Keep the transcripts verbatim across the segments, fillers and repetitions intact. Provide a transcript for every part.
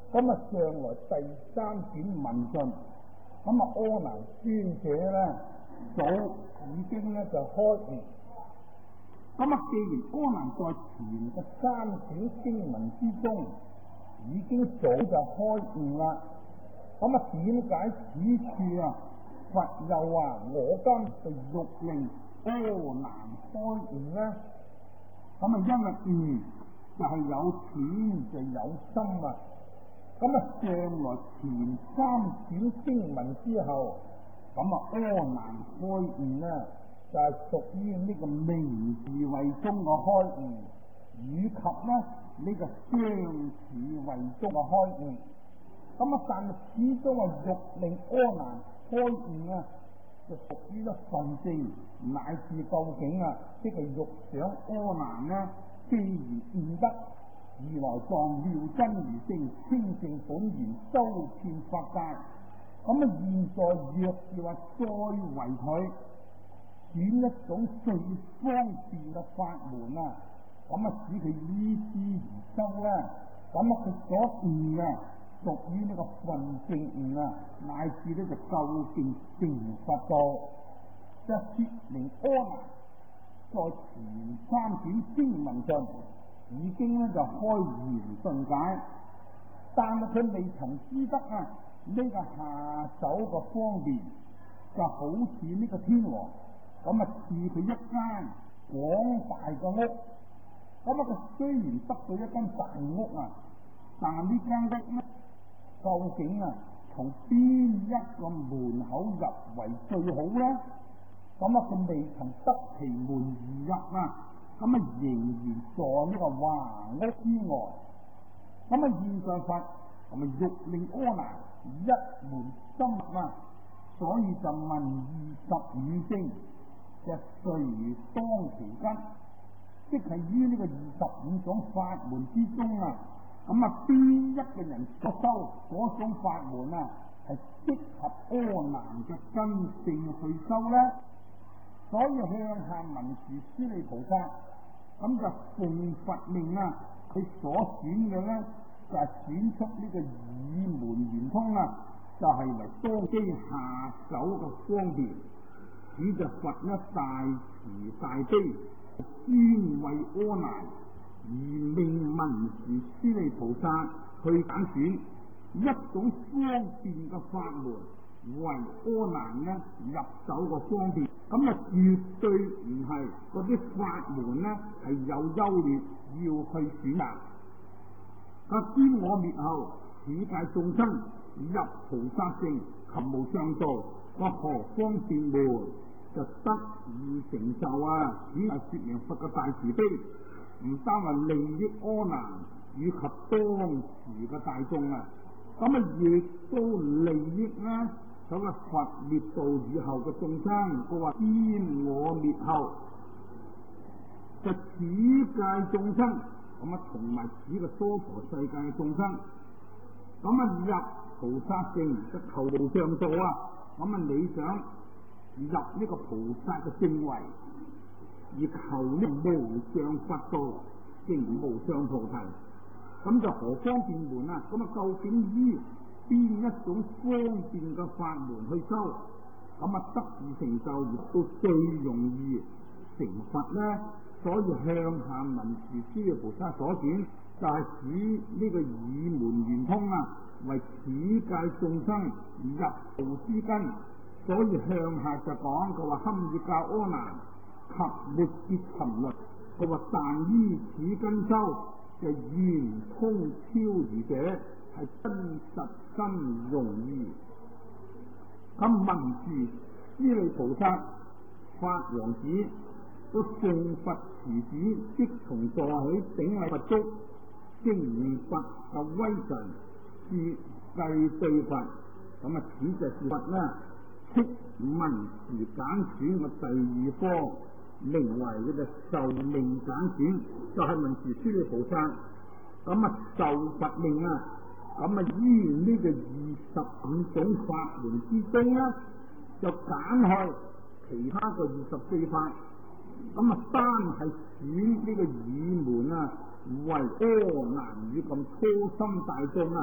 咁啊上來第三卷問訊，咁啊阿難尊者咧早已經咧就開悟。咁啊，既然阿難在前嘅三卷經文之中已經早就開悟啦，咁啊點解此處啊佛又話我今就欲令阿難開悟呢？咁啊因為悟就係有淺就有深啊。咁啊上來前三卷經文之後，咁啊阿難開悟呢，就係屬於呢個明智慧中嘅開悟，以及呢呢、這個相似慧中嘅開悟。咁啊，但係始終啊欲令阿難開悟啊，就屬於一分證乃至究竟啊，即係欲想阿難呢，既然悟得如來藏妙真如性清淨本源周遍法界，咁啊現在若是話再為佢選一種最方便嘅法門啊，咁啊使佢依之而修咧，咁啊佢所悟啊屬於呢個分證悟啊，乃至呢個究竟成佛道，即係說明阿難在前三卷經文上已經咧就開言頓解，但係佢未曾知得啊呢、這個下手嘅方便，就好似呢個天王。咁啊，賜佢一間廣大嘅屋，咁啊，佢雖然得到一間大屋啊，但係呢間屋咧，究竟啊，從邊一個門口入為最好咧？咁啊，佢未曾得其門而入啊，咁啊，仍然在呢個華屋之外。咁啊，現在佛咁啊，欲令阿難一門深入啊，所以就問二十五經。就隨當其根，即係於呢個二十五種法門之中啊，咁啊邊一個人所修嗰種法門啊，係適合阿難嘅根性去修咧？所以向下文殊師利菩薩咁就奉佛命啊，佢所選嘅咧就係、是、選出呢個耳門圓通啊，就係、是、為當機下手嘅方便。此就佛一大慈大悲，專為阿難而命文殊師利菩薩去揀選一種方便嘅法門，為阿難呢入手嘅方便。咁啊，絕對唔係嗰啲法門呢係有優劣要去選擇。啊，知我滅後，此界眾生入菩薩性及無上道，我何方便門？就得以成就啊！此係說明佛嘅大慈悲，唔單係利益阿難以及當時嘅大眾啊，咁啊亦都利益呢咁啊佛滅度以後嘅眾生。佢話知我滅後，就此界眾生，咁啊同埋此嘅娑婆世界嘅眾生，咁啊入菩薩性就求無上道啊！咁啊你想入呢個菩薩嘅正位，而求呢無上佛道，證無上菩提，咁就何方便門啊？咁啊，究竟於邊一種方便嘅法門去修，咁啊得以成就，亦都最容易成佛呢？所以向下文殊師利菩薩所選，就係、是、指呢個耳門圓通啊，為此界眾生入道之根。所以向下就講，佢話堪以教阿難及末劫沉淪，佢話但於此根修，就圓通超異者，係真實真容易。咁文殊師利菩薩法王子都奉佛慈旨，即從座起頂禮佛足，敬佛嘅威神，是計對佛。咁啊，此就係佛啦。即文殊揀選嘅第二科，名為呢個受命揀選，就係、是、文殊師利菩薩。咁啊受佛命啊，咁啊依呢個二十五種法門之中咧，就揀開其他嘅二十四法。咁啊單係選呢個耳門啊，為阿難與咁粗心大眾啊，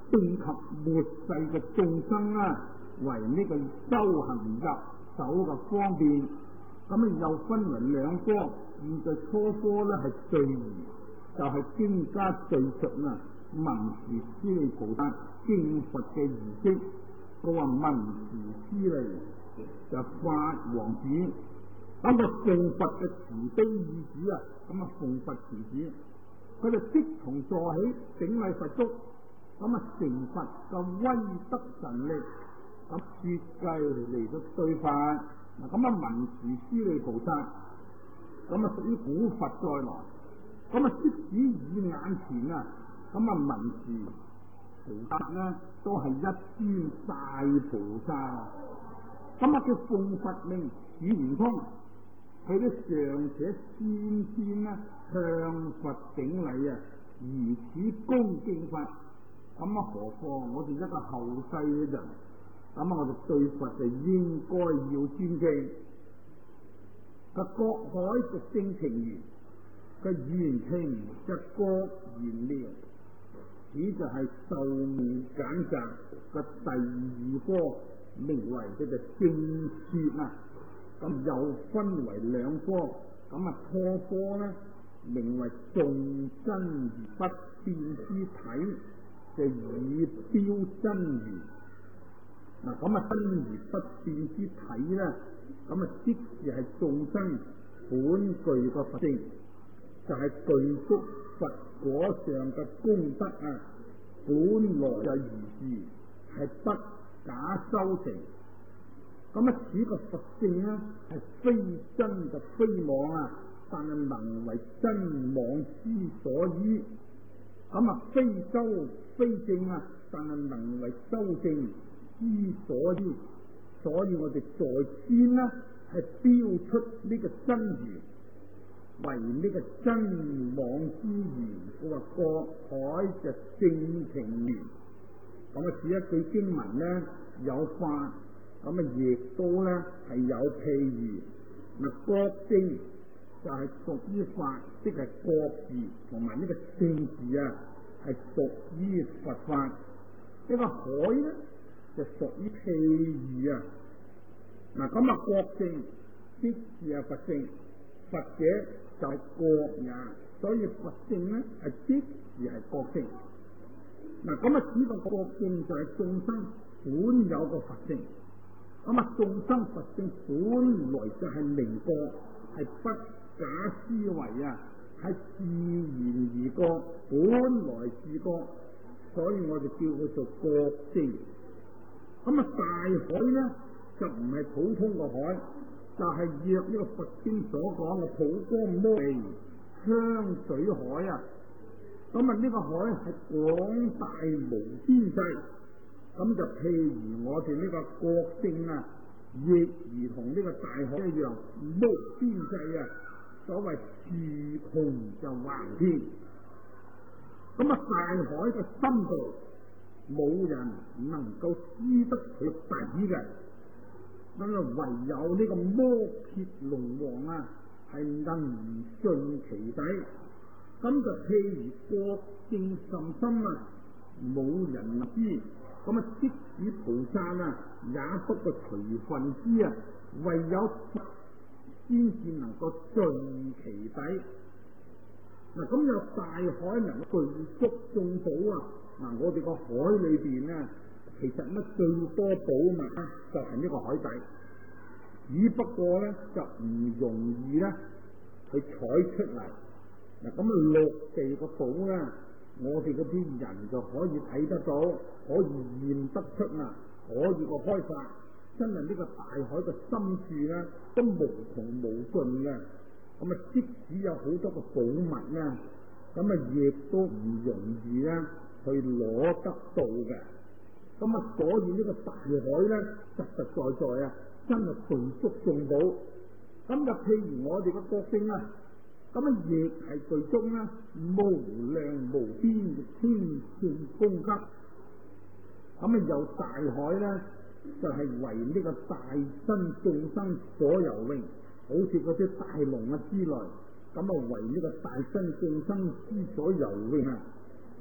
並及末世嘅眾生啦，為呢個修行入手嘅方便。咁啊又分為兩科，現在初科咧係序儀，就係、是、經家敘述啊文殊師利菩薩經佛嘅儀式。佢話文殊師利就法王子，咁個奉佛嘅慈悲意旨啊，咁啊奉佛慈旨，佢就即從座起頂禮佛足，咁啊成佛嘅威德神力，咁設計嚟到對法。嗱咁啊文殊師利菩薩，咁啊屬於古佛再來，咁啊即使以眼前啊，咁啊文殊菩薩呢都係一尊大菩薩，咁啊叫奉佛命語言通，佢都尚且先先呢向佛頂禮啊，如此恭敬佛，咁啊何況我哋一個後世嘅人，咁啊我哋對佛就應該要尊敬。個國海嘅正情緣，個言情就國言妙，此就係壽命簡集嘅第二科，名為叫做正說啊。咁又分為兩科，咁啊初科呢名為眾真而不變之體，就以標真如。嗱咁啊真而不變之體咧，咁啊即是係眾生本具個佛性，就係、是、具足佛果上嘅功德啊，本來就如是，係不假修成。咁啊此個佛性咧係非真就非妄啊，但係能為真妄之所依。咁啊非修非正啊，但係能為修正之所依。所以我哋在先呢係標出呢個真如為呢個真妄之源，佢話國海就正情緣。咁啊，此一句經文呢有法，咁啊亦都呢係有譬喻。嗱，國正就係屬於法，即係國字同埋呢個正字啊，係屬於佛法。呢、這個海呢就屬於譬喻啊。嗱，咁啊國正即是係佛性，佛者就係國也，所以佛性呢係即是係國性。嗱，咁啊此個國性就係眾生本有個佛性。咁啊眾生佛性本來就係明國，係不假思維啊，係自然而國，本來是國，所以我哋叫佢做國性。咁啊大海呢就唔係普通個海，就係、是、若呢個佛經所講嘅普光摩地香水海啊。咁啊呢個海係廣大無邊際，咁就譬如我哋呢個國性啊，亦如同呢個大海一樣無邊際啊。所謂樹窮就橫天，咁啊大海嘅深度冇人能夠知得佢底嘅。咁啊，唯有呢個摩羯龍王啊，係能盡其底。咁就譬如國性甚深啊，冇人知。咁啊，即使菩薩啊，也不過隨分知啊。唯有先至能夠盡其底。嗱，咁有大海能具足眾寶啊！嗱，我哋個海裏邊咧，其實乜最多寶物咧，就係呢個海底。只不過咧，就唔容易咧去採出嚟。嗱，咁啊落地個寶咧，我哋嗰啲人就可以睇得到，可以驗得出啊，可以個開發。真係呢個大海嘅深處咧，都無窮無盡嘅。咁啊，即使有好多個寶物咧，咁啊亦都唔容易咧去攞得到嘅。咁啊，所以呢個大海咧，實實在在啊，真係具足眾寶。咁就譬如我哋嘅國性啊，咁啊亦係具足咧無量無邊嘅清淨供給。咁啊，有大海咧，就係、是、為呢個大身眾生所游泳，好似嗰啲大龍啊之類，咁啊為呢個大身眾生之所游泳啊。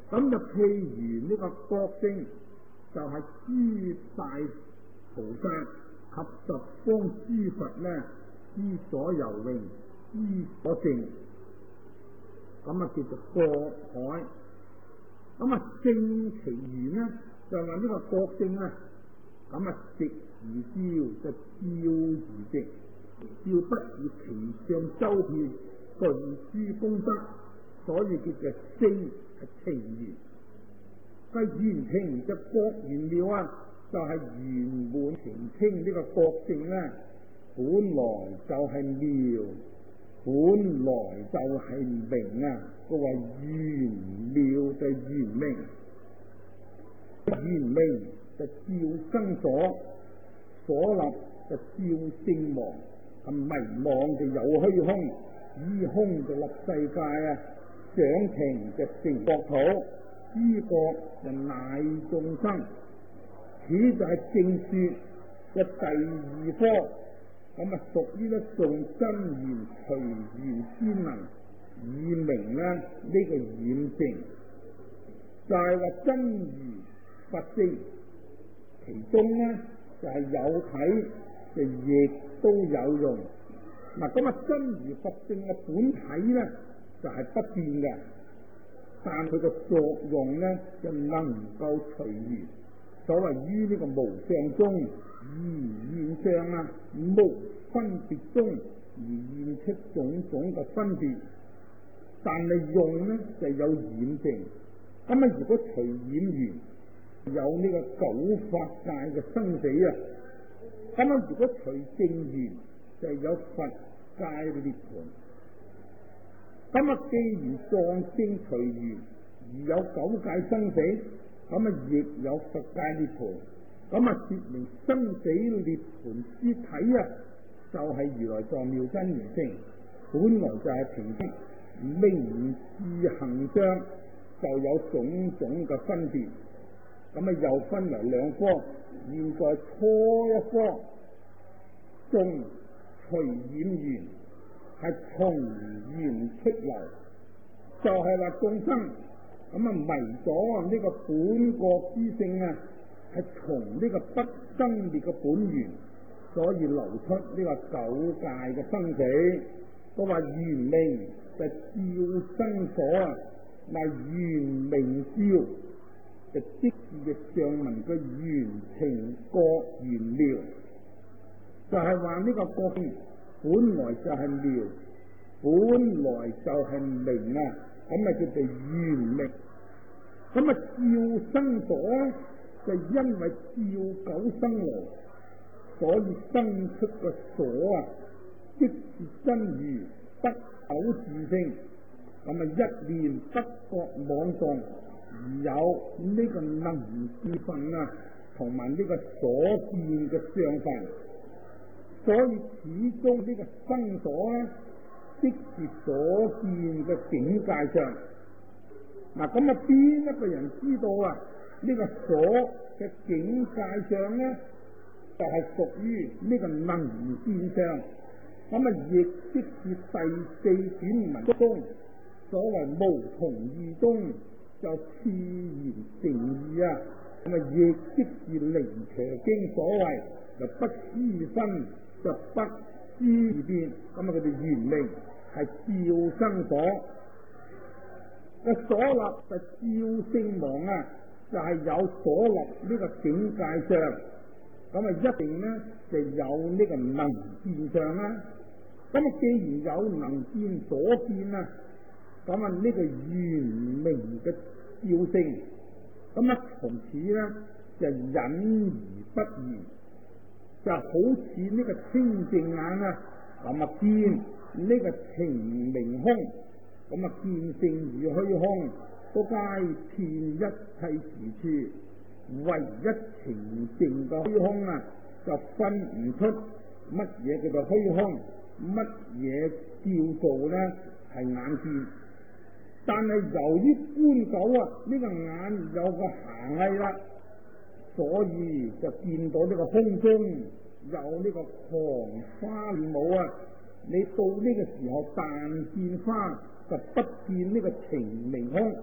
咁就譬如呢個國姓就係諸大菩薩及十方諸佛咧之所游泳之所證，咁啊叫做國海。咁啊證其緣咧就話呢個國證啊，咁啊直而照就照而直，照不以其上周遍盡諸功德，所以叫做證係情緣。個圓情就國圓妙啊，就係圓滿澄清呢個國證咧，本來就係妙，本來就係明啊。佢話圓妙就圓明，圓明就照生所，所立就照聖王，係迷妄就有虛空，依空就立世界啊，掌庭就成國土，知國就乃眾生。此就係正說嘅第二科，咁啊屬於一種真言隨緣先能以明咧呢、這個染淨，就係、是、話真如佛性，其中咧就係、是、有體就亦都有用。嗱，咁啊真如佛性嘅本體咧就係、是、不變嘅，但佢嘅作用咧就能夠隨緣。所謂於呢個無相中而現相啊，無分別中而現出種種嘅分別，但係用呢就有染淨。咁啊，如果隨染緣有呢個九法界嘅生死啊，咁啊，如果隨正緣就有佛界嘅涅槃。咁啊，既然藏性隨緣而有九界生死，咁啊，亦有佛界涅槃。咁啊，說明生死涅槃之體啊，就係、是、如來藏妙真如性，本來就係平等，明智行相就有種種嘅分別。咁啊，又分為兩科，現在初一科，眾隨染緣係從緣出流，就係、是、話眾生。咁啊，迷咗呢個本國之性啊，係從呢個不生滅嘅本源，所以流出呢個九界嘅生死。都話圓明就照生所啊，嗱圓明照就即是嘅上文嘅圓情國圓妙，就係話呢個國本來就係妙，本來就係明啊。咁啊叫做圓明。咁啊照生所咧，就因為照九生來，所以生出個所啊，即是真如得九自性。咁啊一念不覺妄動，而有呢個能見分啊，同埋呢個所見嘅相分。所以始終呢個生所咧，即是所見嘅境界上。嗱，咁啊邊一個人知道啊？呢、這個所嘅境界上咧，就係、是、屬於呢個能見上。咁啊，亦即是第四卷文中所謂無同義中就自然成義啊。咁啊，亦即是靈伽經所謂就不思分就不思而變。咁啊，佢哋原名係照生所。個所立就照聖王啊，就係、是、有所立呢個境界上，咁啊一定咧就有呢個能見上啦。咁啊既然有能見所見啊，咁啊呢個圓明嘅照性，咁啊從此咧就隱而不言，就好似呢個清淨眼啊，咁啊見呢個情明空。咁啊，見性與虛空都皆遍一切時處，唯一情淨嘅虛空啊，就分唔出乜嘢叫做虛空，乜嘢叫做咧係眼見。但係由於觀九啊，呢、這個眼有個暇翳啦，所以就見到呢個空中有呢個狂花亂舞啊！你到呢個時候但見花，就不見呢個情明空，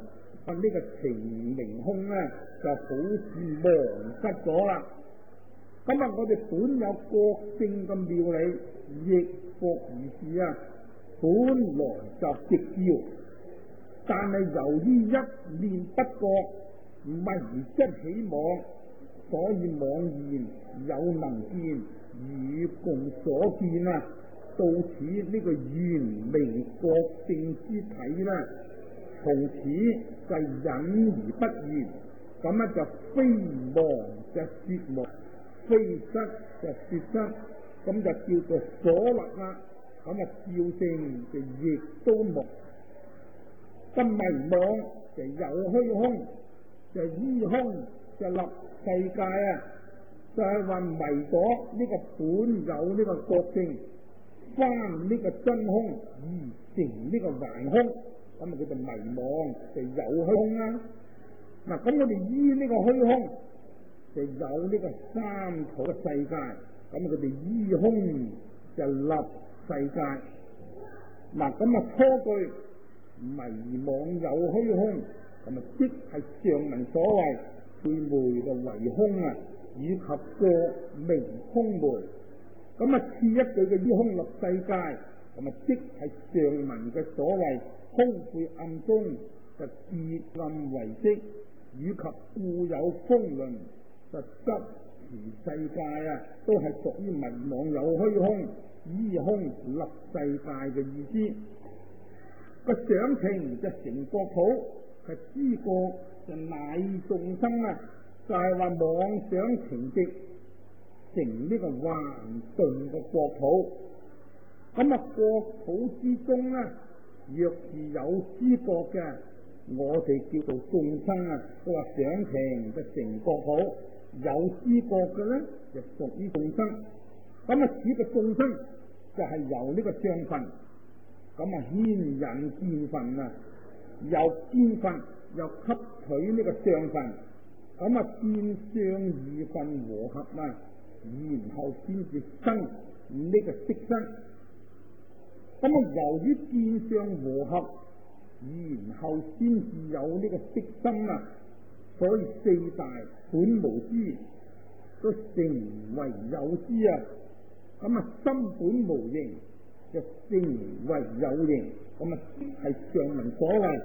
呢、這個情明空咧就好似忘失咗啦。咁啊，我哋本有覺性嘅妙理，亦復如是啊，本來就直照，但係由於一念不覺，迷失起妄，所以妄言有能見，與共所見啊。到此呢個原明覺性之體咧，從此就隱而不言，咁咧就非妄就說妄，非失就說失，咁就叫做所立啦。咁啊照性就亦都無，咁迷妄就有虛空，就依空就立世界啊，就係、是、話迷咗呢個本有呢個覺性，翻呢個真空而成呢個幻空，咁啊叫做迷妄，就有虛空啦。嗱，咁我哋依呢個虛空就有呢個三土嘅世界，咁佢哋依空就立世界。嗱，咁啊初句迷妄有虛空，咁啊即係上文所謂配昧嘅唯空啊，以及個明空昧。咁啊次一句嘅依空立世界，咁啊即係上文嘅所謂空晦暗中就自暗為色，以及固有風輪就執持世界啊，都係屬於迷妄有虛空依空立世界嘅意思。個想情就成國土，係知覺就乃眾生啊，就係、是、話妄想情極成呢個幻頓嘅國土。咁啊國土之中呢，若是有知覺嘅，我哋叫做眾生啊，都話想情就成國土，有知覺嘅呢，就屬於眾生。咁啊此個眾生就係由呢個相分，咁啊牽引見分啊，又見分又吸取呢個相分，咁啊見相二分和合啊，然後先至生呢個色身。咁啊由於見相和合，然後先至有呢個色身啊，所以四大本無知都成為有知啊。咁啊心本無形就成為有形，咁啊係上文所謂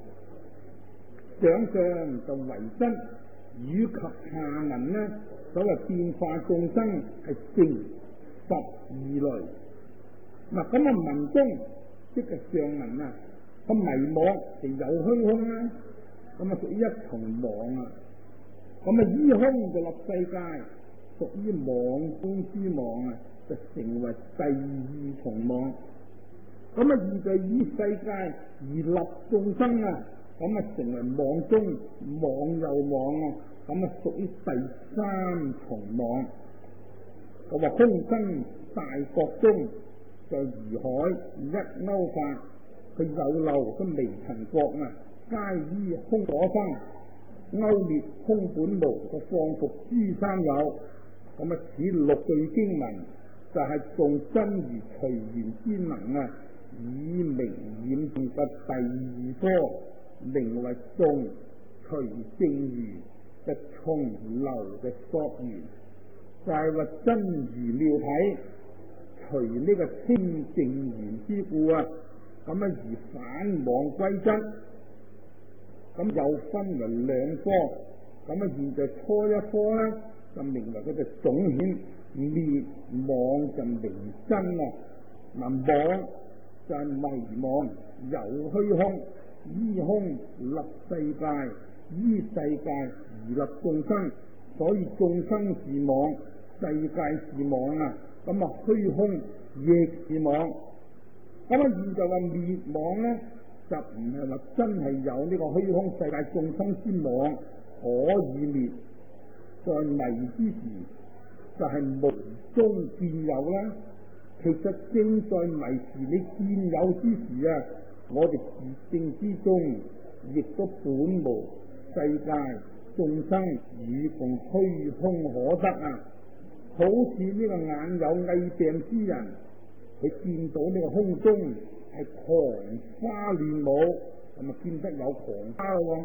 想相就為身，以及下文呢所謂變化眾生係成十二類。嗱，咁啊文中即係上文啊，咁迷妄就有虛空啦，咁啊屬於一重妄啊。咁啊依空就立世界，屬於妄中之妄啊，就成為第二重妄。咁啊二就依世界而立眾生啊，咁啊成為妄中妄又妄啊，咁啊屬於第三重妄。我話空生大國中就如海一勾發，佢有漏都未曾覺啊，皆依空所生，勾滅空本無，就放伏諸三有。咁啊此六句經文就係眾真如隨緣之能啊，以明染住嘅第二科，名為眾隨正如嘅從流嘅溯源，就係、是、話真如妙體隨呢個清淨緣之故啊，咁啊而返往歸真。咁又分為兩科，咁啊現在初一科咧就名為佢嘅總顯滅妄就明真啊。嗱，妄就係迷妄有虛空，依空立世界，依世界而立眾生，所以眾生是妄，世界是妄啊。咁啊虛空亦是妄。咁啊現在話滅妄咧，就唔係話真係有呢個虛空世界眾生之妄可以滅，在迷之時就係、是、無中見有啦。其實正在迷時，你見有之時啊，我哋自性之中亦都本無世界眾生與共虛空可得啊。好似呢個眼有翳病之人，佢見到呢個空中係狂花亂舞，咁啊見得有狂花咯。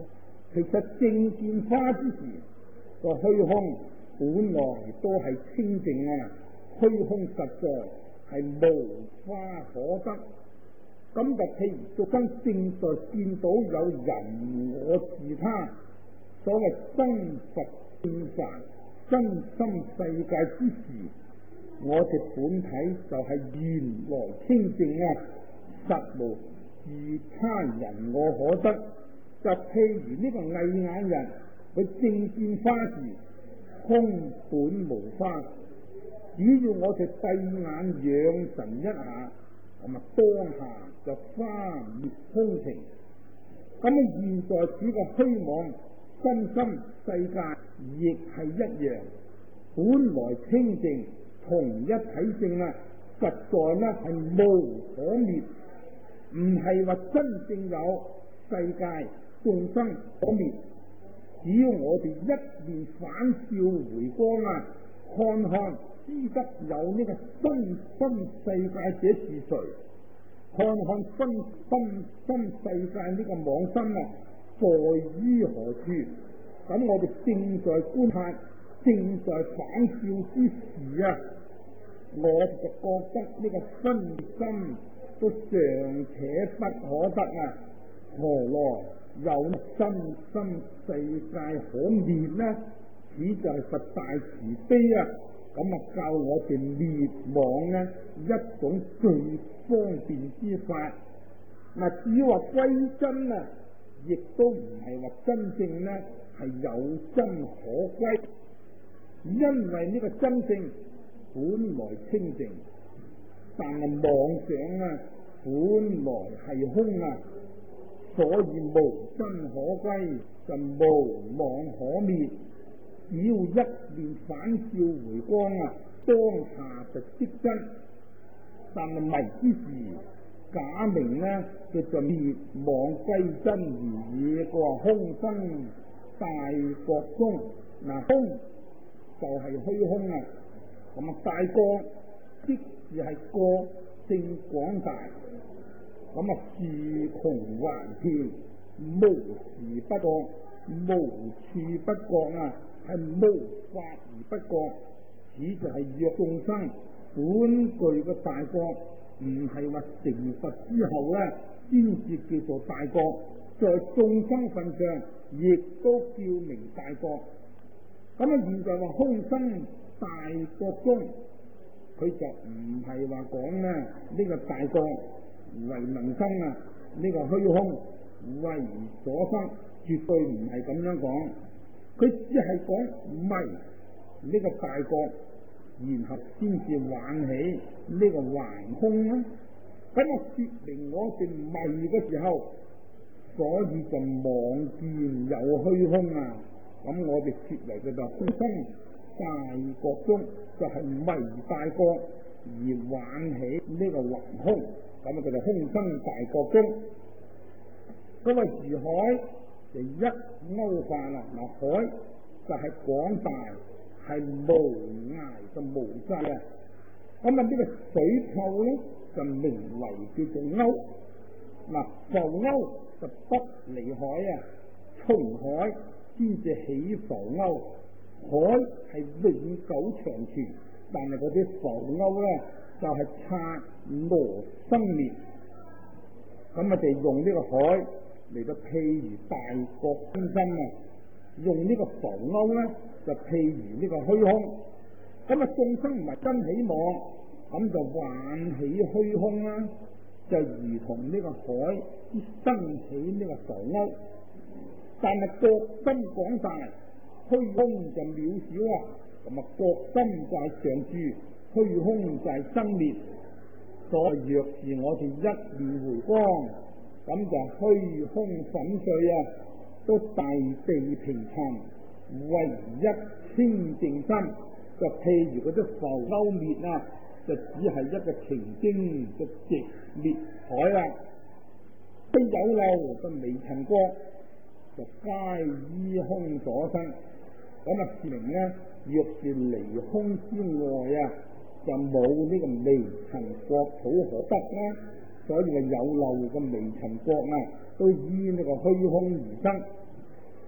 其實正見花之時，個虛空本來都係清淨啊，虛空實在係無花可得。咁就譬如俗生正在見到有人我自他，所謂真佛正法真心世界之時，我哋本體就係原來清淨啊，實無自他人我可得。就譬如呢個翳眼人，佢正見花時空本無花，只要我哋閉眼養神一下，咁啊當下就花滅空情。咁啊現在此個虛妄真心世界亦係一樣，本來清淨同一體性啊，實在呢係無可滅，唔係話真正有世界眾生可滅。只要我哋一面反照回光啊，看看知得有呢個真心世界者是誰，看看真真真世界呢個妄心啊在於何處。咁我哋正在觀察，正在反照之時啊，我哋就覺得呢個真心都尚且不可得啊，何來有真心世界可滅呢？此就係佛大慈悲啊！咁啊教我哋滅妄呢一種最方便之法。嗱，至於話歸真啊，亦都唔係話真正呢係有真可歸，因為呢個真正本來清淨，但係妄想啊本來係空啊。所以無真可歸，就無妄可滅。只要一面反照回光啊，當下就即真。但係迷之時，假名呢叫做滅妄歸真而已。個空生大覺中，嗱空就係虛空啊。咁啊大覺即是係覺性廣大。咁啊，樹窮橫遍，無時不覺，無處不覺啊，係無法而不覺。此就係若眾生本具嘅大覺，唔係話成佛之後咧，先至叫做大覺，在眾生份上，亦都叫名大覺。咁啊，現在話空生大覺中，佢就唔係話講咧呢個大覺為能生啊，呢、這個虛空為所生，絕對唔係咁樣講。佢只係講迷呢個大覺，然後先至玩起呢個橫空啦。咁啊，說明我哋迷嘅時候，所以就望見有虛空啊。咁我哋說嚟嘅就空生大覺中，就係、是、迷大覺而玩起呢個橫空。咁啊，佢就空生大覺中。咁啊，如海就一勾化啦。嗱，海就係廣大，係無涯就無際啊。咁啊，呢個水泡咧就名為叫做勾。嗱，浮勾就不離海啊，從海先至起浮勾。海係永久長存，但係嗰啲浮勾咧就係剎那生滅。咁啊，就用呢個海嚟到譬如大覺中心啊，用呢個浮勾咧就譬如呢個虛空。咁啊，眾生唔係真起妄，咁就幻起虛空啦，就如同呢個海生起呢個浮勾。但係覺心廣大，虛空就渺小啊。咁啊，覺心就係常住，虛空就係生滅。所以若是我哋一面回光，咁就虛空粉碎啊，都大地平沉，唯一清淨心。就譬如嗰啲浮勾滅啊，就只係一個澄清嘅直滅海啦。非有漏嘅微塵光，就皆依空所生。咁啊，說明呢，若是離空之外啊，就冇呢個微塵國土可得啦。所以話有漏嘅微塵國啊，都依呢個虛空而生。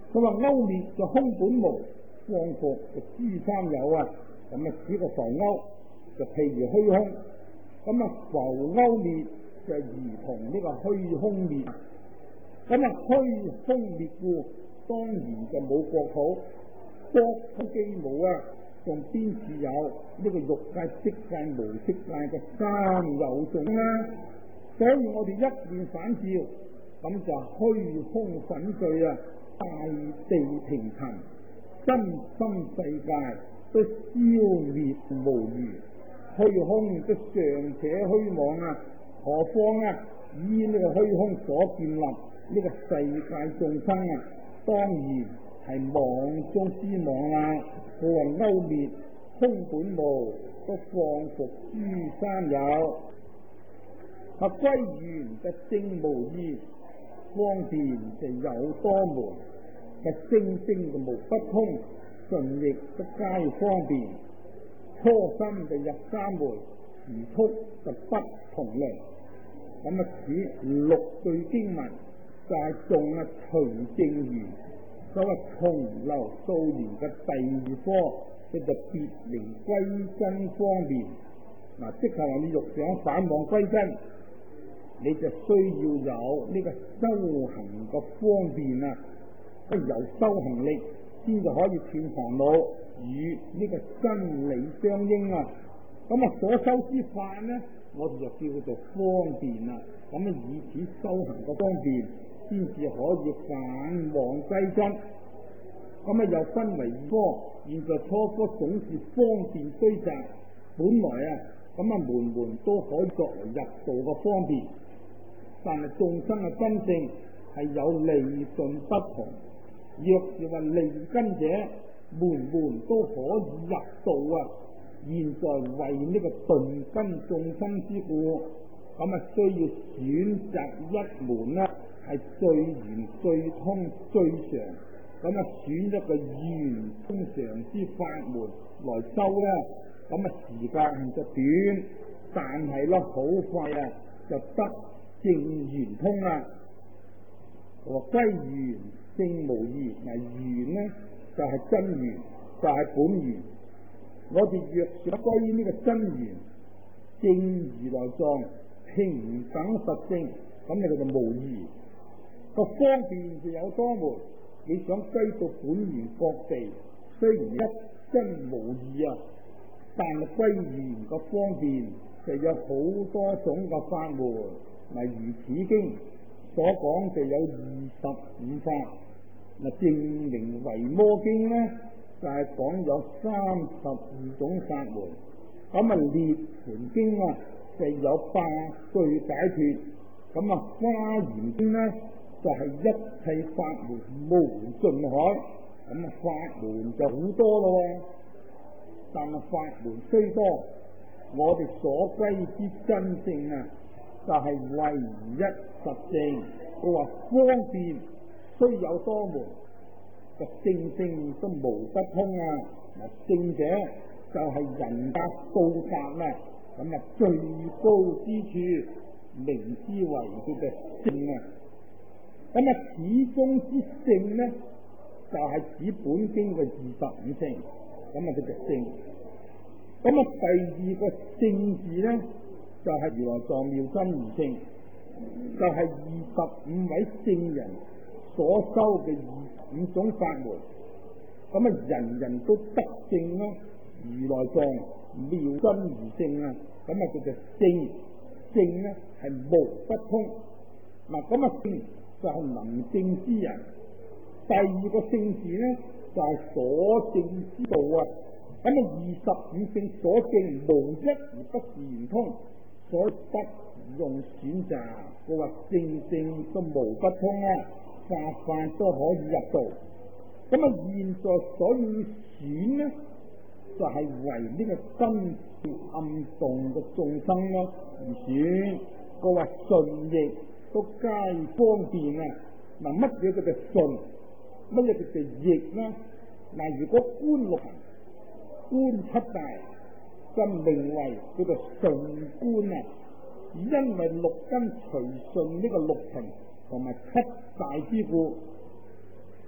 佢話勾滅就空本無，放復就諸三有啊。咁啊，指個浮勾就譬如虛空，咁啊浮勾滅就如同呢個虛空滅。咁啊虛空滅故，當然就冇國土，國土既冇啊，仲邊處有呢個欲界、色界、無色界嘅三有種啦？所以我哋一面反照，咁就虛空粉碎啊，大地平衡，真心世界都消滅無餘，虛空都尚且虛妄啊，何況啊以呢個虛空所建立呢個世界眾生啊，當然係妄中之妄啦。佢話勾滅空本無，都放復諸三有，合歸元就正無異，方便就有多門，嘅聲聲就無不通，順逆都皆方便，初心就入三門，時速就不同類。咁啊，此六句經文就係仲啊隨正言，所謂重流數年嘅第二科，佢就別名歸真方便。嗱，即係話你欲想返往歸真，你就需要有呢個修行嘅方便啊，即係由修行力先至可以斷煩惱，與呢個真理相應啊。咁啊，所修之法呢，我哋就叫佢做方便啦。咁啊，以此修行嘅方便，先至可以返往歸真。咁啊，又分為二科，現在初科總是方便堆集，本來啊，咁啊門門都可以作為入道嘅方便，但係眾生嘅根性係有利鈍不同。若是話利根者，門門都可以入道啊。現在為呢個鈍根眾生之故，咁啊需要選擇一門啦，係最圓最通最長，咁啊選一個圓通常之法門來修咧，咁啊時間就短，但係咧好快啊就得正圓通啦。話歸圓正無異，嗱圓呢就係、是、真圓，就係、是、本圓。我哋若想歸於呢個真圓正如來藏平等實性，咁你就無異。個方便就有多門，你想歸到本圓各地，雖然一真無異啊，但係歸圓個方便就有好多種嘅法門。例如此經所講就有二十五法，嗱證明維摩經呢就係、是、講有三十二種法門，咁啊涅槃經啊就有八句解脫，咁啊華嚴經呢就係、是、一切法門無盡海，咁啊法門就好多咯。但係法門雖多，我哋所歸之真正啊就係、是、唯一實證。佢話方便雖有多門，個正正都無不通啊！嗱，正者就係人格到達啦，咁啊最高之處，名之為佢嘅正啊。咁啊，始終之正呢，就係、是、指本經嘅二十五正，咁啊佢就正。咁啊，第二個正字呢，就係、是、如來藏妙真如正，就係、是、二十五位聖人所修嘅二五種法門，咁啊人人都得正啦，如來藏妙真如正啊，咁啊佢就正正咧係無不通。嗱，咁啊正就係能正之人。第二個正字咧就係、是、所正之道啊，咁啊二十五正所正無一而不是圓通，所以不用選擇。佢話正正都無不通啊，法法都可以入道。咁啊現在所以選呢就係、是、為呢個真切暗動嘅眾生咯而選。佢話順逆都皆方便啊。嗱，乜嘢叫做順，乜嘢叫做逆呢？嗱，如果觀六行觀七大，就名為叫做順觀啊。因為六根隨順呢個六情同埋七大之故，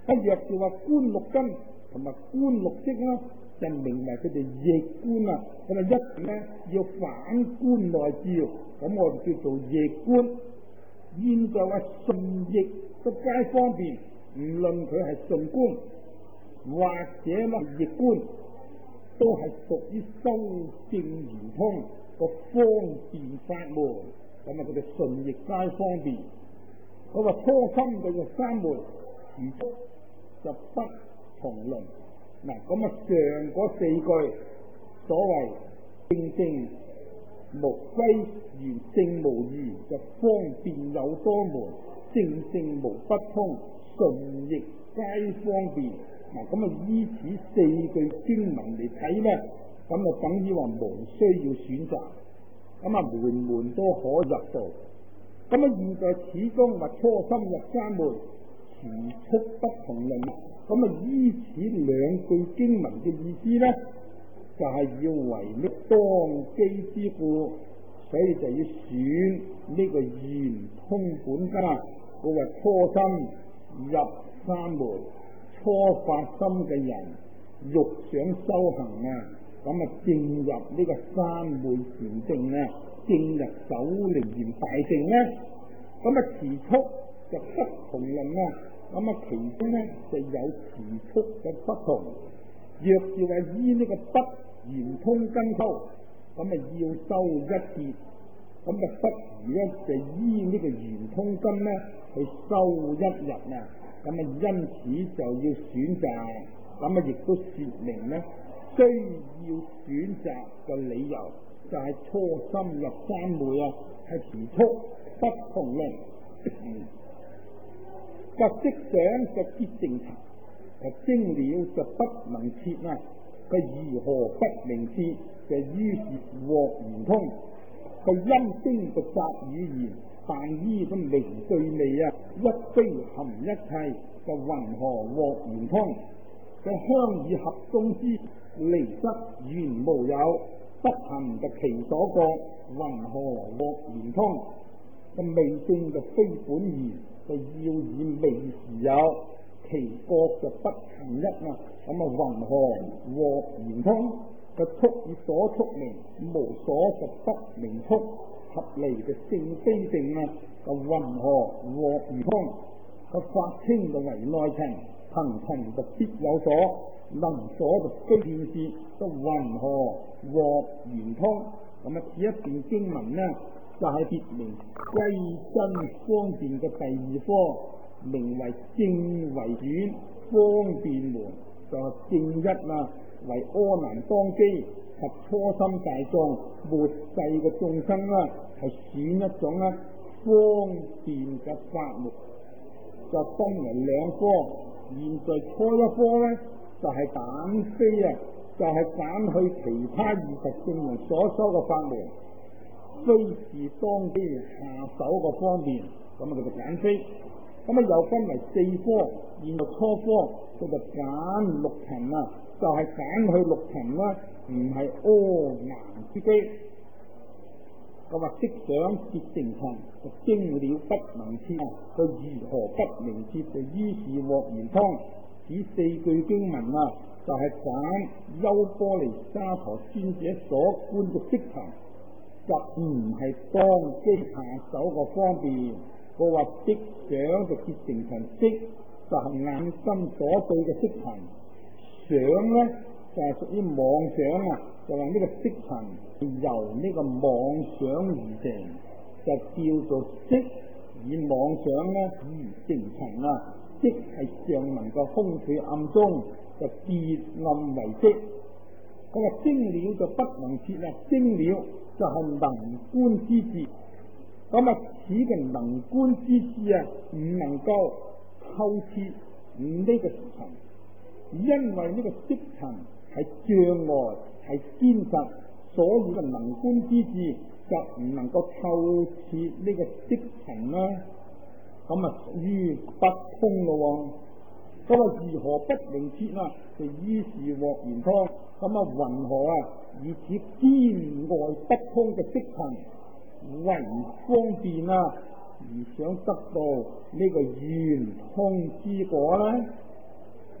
一若就話觀六根同埋觀六識啦，就名為佢哋逆觀啊。咁啊一定咧要反觀內照，咁我哋叫做逆觀。現在話順逆都皆方便，唔論佢係順觀或者咧逆觀，都係屬於修證圓通個方便法門。咁啊，佢哋順逆皆方便。我話初心嘅就三昧，持速就不同論。嗱，咁啊上嗰四句所謂正正無非緣正無異，就方便有多門，正正無不通，順逆皆方便。嗱，咁啊依此四句經文嚟睇咧，咁啊等於話無需要選擇，咁啊門門都可入道。咁啊現在始終話初心入三昧，持速不同論。咁啊依此兩句經文嘅意思咧，就係、是、要為呢當機之故，所以就要選呢個圓通本家。佢話初心入三昧，初發心嘅人欲想修行啊，咁啊進入呢個三昧禪定啊，進入首楞嚴大定咧，咁啊持速就不同論啊。咁啊其中咧就有持速嘅不同。若是話依呢個不圓通根修，咁啊要修一節，咁啊不如咧就依呢個圓通根咧去修一日啊。咁啊因此就要選擇，咁啊亦都說明咧需要選擇嘅理由，就係、是、初心入三昧啊，係持速不同論。個色想就結淨塵，個精了就不能切啊。個如何不明切，就於是獲圓通。個音聲就雜語言，但依個名對味啊，一非含一切，就云何獲圓通？個香與合中之離失原無有，不行就其所覺，云何獲圓通？個味性就非本然，就要以味時有，其覺就不行一啊。咁啊，云何獲圓通？個速以所速明，無所就不明速，合離就性非定啊。個云何獲圓通？個法清就為內情，行情就必有所，能所就非現事，都云何獲圓通？咁啊，此一段經文呢，就係、是、別名歸真方便嘅第二科，名為正為轉方便門，就係、是、正一啊，為阿難當機及初心大眾末世嘅眾生啦，係選一種咧方便嘅法門，就分為兩科。現在初一科咧，就係揀非啊，就係、是、揀去其他二十聖門所修嘅法門，非是當機下手嘅方面，咁啊佢就揀非。咁啊又分為四科，現在初科佢就揀六塵啊，就係、是、揀去六塵啦，唔係阿難之機。咁啊色想結淨塵，就精了不能切，佢如何不明切？就於是獲圓通。此四句經文啊，就係揀優波離沙陀尊者所觀嘅色塵，就唔係當機下手個方便。佢話色想就結淨塵，色就係眼心所對嘅色塵，想咧就係、是、屬於妄想啊，就話呢個色塵由呢個妄想而成，就叫做色。以妄想咧而成塵啊，即係尚能夠空處暗中，就別暗為色。咁啊精了就不能切啊，精了就係能觀之智。咁啊此嘅能觀之智啊，唔能夠透徹呢個色塵，因為呢個色塵係障礙，係堅實，所以嘅能觀之智就唔能夠透徹呢個色塵啦。咁啊屬於不通咯。咁啊如何不明切啊？就於是獲圓通。咁啊云何啊？以此堅外不通嘅色塵為方便啊，而想得到呢個圓通之果咧？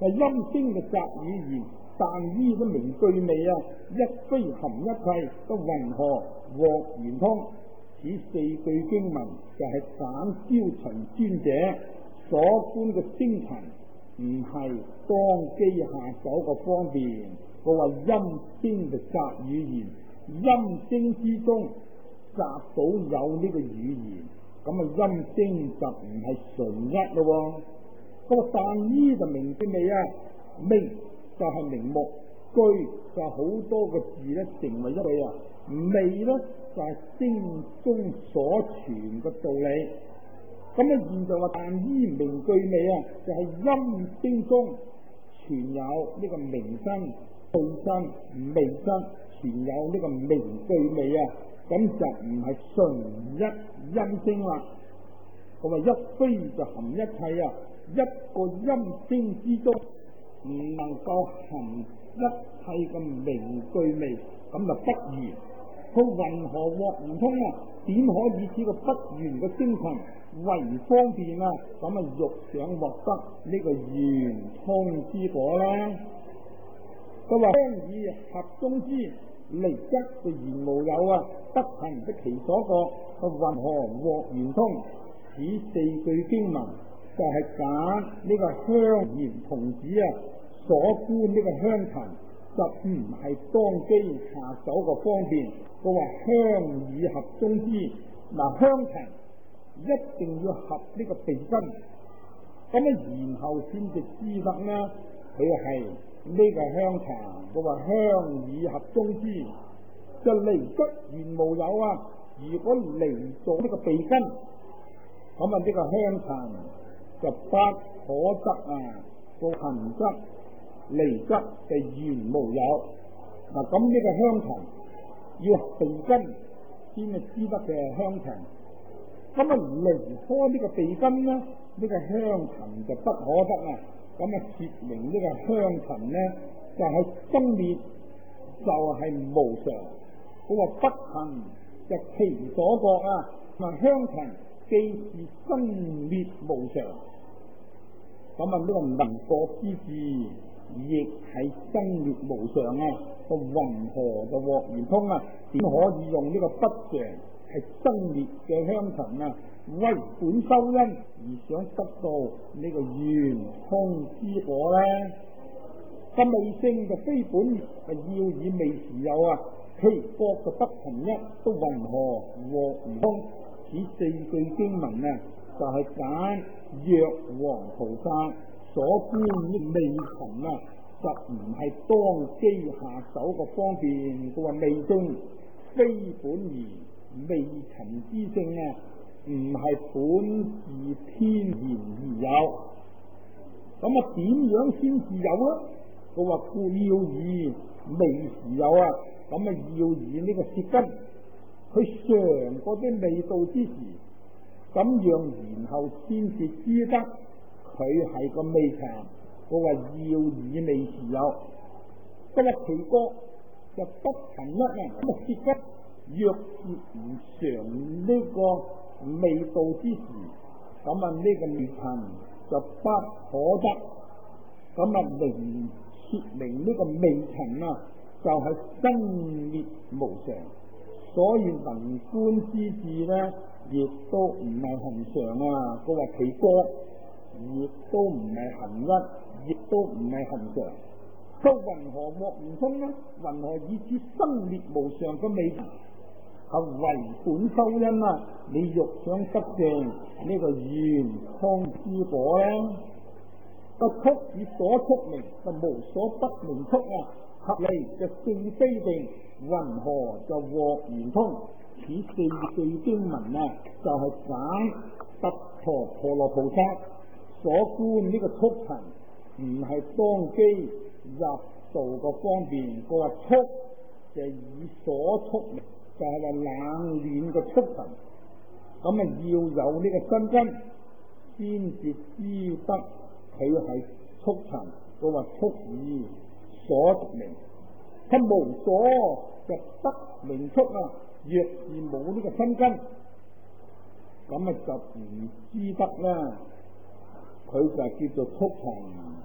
係音聲嘅雜語言，但依都名句尾啊，一非含一切，都云何獲圓通？此四句經文就係簡消除尊者所觀嘅聲塵，唔係當機下手個方便。佢話音聲嘅雜語言，音聲之中雜到有呢個語言，咁啊音聲就唔係純一咯。不過但依就名句尾啊，名就係名目，句就好多個字咧成為一句啊，味咧就係聲中所傳嘅道理。咁啊現在話但依名句尾啊，就係、是、音聲中存有呢個名身、對身、味身，存有呢個名句尾啊，咁就唔係純一音聲啦。咁啊一非就含一切啊，一個音聲之中唔能夠含一切嘅名句味，咁就不如佢云何獲圓通啊？點可以此個不圓嘅精神為方便啊？咁啊欲想獲得呢個圓通之果啦。佢話相以合中之離則就言無有啊，不行不其所覺，佢云何獲圓通？此四句經文就係揀呢個香鹽童子啊所觀呢個香塵，就唔係當機下手個方便。佢話香以合中之，嗱香塵一定要合呢個鼻根，咁啊然後先至知得呢佢係呢個香塵。佢話香以合中之，就離則言無有啊！如果離咗呢個鼻根，咁啊呢個香塵就不可得啊，個行則離則就言無有。嗱咁呢個香塵要鼻根先係知得嘅香塵，咁啊離開呢個鼻根呢，呢、呢個香塵就不可得啊。咁啊說明呢個香塵呢就係生滅，就係、是、無常。佢話不行就其所覺啊，嗱香塵既是生滅無常，咁啊呢個能覺之智亦係生滅無常啊，個云何就獲圓通啊？點可以用呢個不常係生滅嘅香塵啊為本修因而想得到呢個圓通之果咧？個味性就非本係要以味時有啊，其國就不同一，都云何獲圓通？此四句經文啊，就係揀藥王菩薩所觀的味塵啊，就唔係當機下手個方便。佢話味性非本而味塵之性啊，唔係本自天然而有。咁啊點樣先至有啊？佢話故要以味時有啊，咁啊要以呢個舌根去嘗嗰啲味道之時，咁樣然後先至知得佢係個味塵。佢話要以味時有，今日其國就不行一啊。咁啊舌根若是唔嘗呢個味道之時，咁啊呢個味塵就不可得。咁啊明說明呢個味塵啊，就係、是、生滅無常。所以能觀之智呢，亦都唔係恒常啊。佢話其國亦都唔係恒一，亦都唔係恒常。佢云何獲圓通呢？云何以此生滅無常嘅味塵係為本修因啊？你欲想得證呢個圓通之果呢？個速以所速明，就無所不明速啊！合理就性非定，云何就獲圓通？此四句經文啊，就係、是、講佛陀婆羅菩薩所觀呢個速塵，唔係當機入道個方便。佢話速就係以所速明，就係、是、話冷暖嘅速塵。咁啊要有呢個真根，先至知得佢係速塵。佢話速以所明，佢無所就不明速啊！若是冇呢個身根，咁啊就唔知得啦。佢就叫做速塵。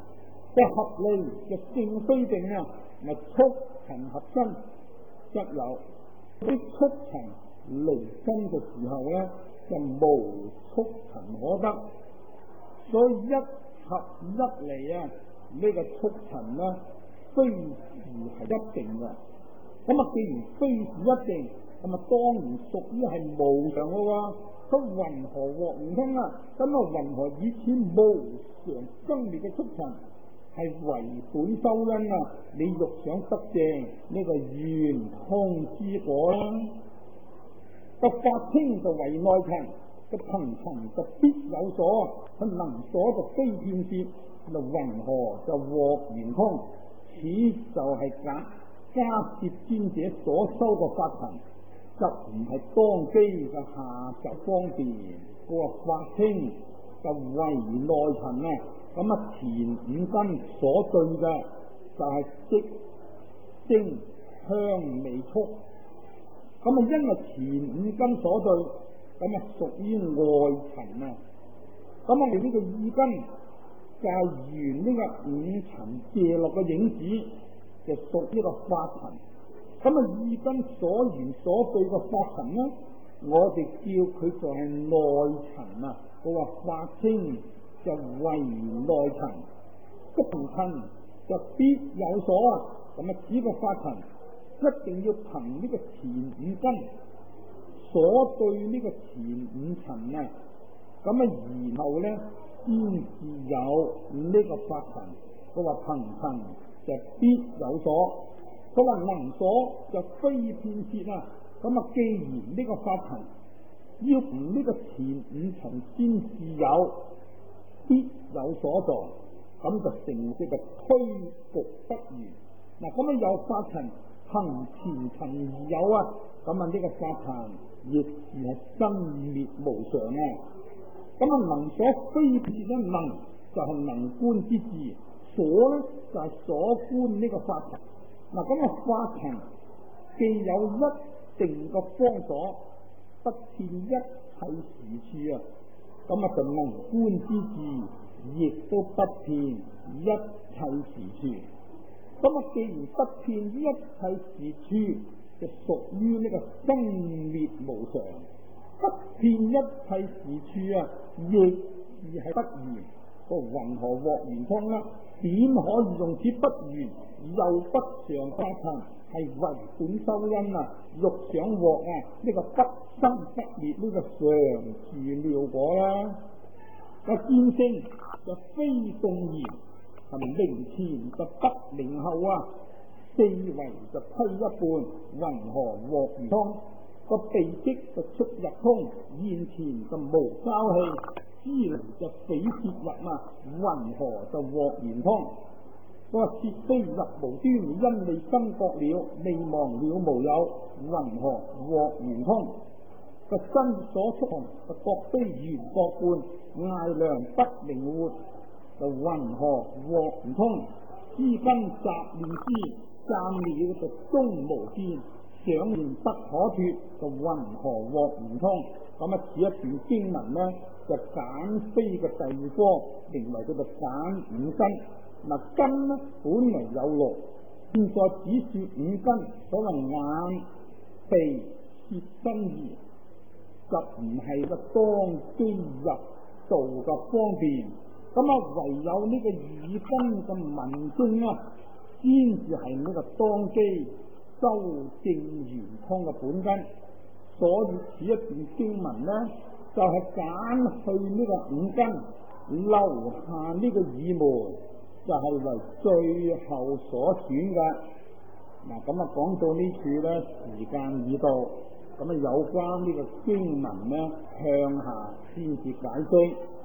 嘅合理嘅正非定啊，咪速塵合身則有。啲速塵離身嘅時候咧，就無速塵可得。所以一合一嚟啊，呢、這個速塵咧，非是係一定嘅。咁啊，既然非是一定，咁啊當然屬於係無常嘅喎。咁云何獲唔通啊？咁啊云何以此無常生滅嘅速塵係為本修因啊？你欲想得正呢個圓通之果啦，個法清就為內塵，個層層就必有所，佢能所就非見切，就云何就獲圓通？此就係假迦葉尊者所修嘅法塵，就唔係當機嘅下就方便，嗰個法清就為內塵啊！咁啊前五根所對嘅就係色聲香味觸，咁啊因為前五根所對，咁啊屬於外塵啊！咁我哋呢個意根就係緣呢個五塵借落嘅影子，就屬於個法塵。咁啊意根所緣所對嘅法塵呢，我哋叫佢就係內塵啊！嗰個法清就為內塵，個塵塵就必有所啊！咁啊指個法塵一定要憑呢個前五根所對呢個前五塵啊，咁啊然後咧先至有呢個法塵。佢話憑憑就必有所，佢話能所就非遍切啊！咁啊既然呢個法塵要唔呢個前五塵先至有，必有所在，咁就成即係推局不完。嗱，咁啊有法塵憑前塵而有啊，咁啊呢個法塵亦係生滅無常啊。咁啊能所非遍切，能就係能觀之智，所咧就係所觀呢個法塵。嗱，咁啊法塵既有一定嘅方所，不遍一切時處啊，咁啊就能觀之智，亦都不遍一切時處。咁啊既然不遍一切時處，就屬於呢個生滅無常。不遍一切時處啊，亦是係不圓。個云何獲圓通啦？點可以用此不圓又不常法塵係為本修因啊？欲想獲啊呢、這個不生不滅呢個常住妙果啦。個見性就非動言，係咪明前就不明後啊？四維就批一半，云何獲圓通？個地積就出入通，現前就無交氣，知嚟就匪切入啊！云何就獲圓通？個切非入無端，因未生覺了，未忘了無有，云何獲圓通？個身所觸同，個覺非緣覺觀，嗌量不明活，就云何獲唔通？知根雜念知，暫了就終無見。想念不可脫，就云何獲唔通？咁啊，此一段經文呢，就簡非嘅第二科，認為佢就簡五根。嗱，根呢本嚟有六，現在只說五根，所謂眼、鼻、舌、身、意，就唔係個當機入道嘅方便。咁啊，唯有呢個耳根嘅聞聲啊，先至係呢個當機修正圓通嘅本根。所以此一段經文呢，就係、是、揀去呢個五根，留下呢個耳門，就係、是、為最後所選嘅。嗱，咁啊講到呢處呢，時間已到，咁啊有關呢個經文呢，向下先至解釋。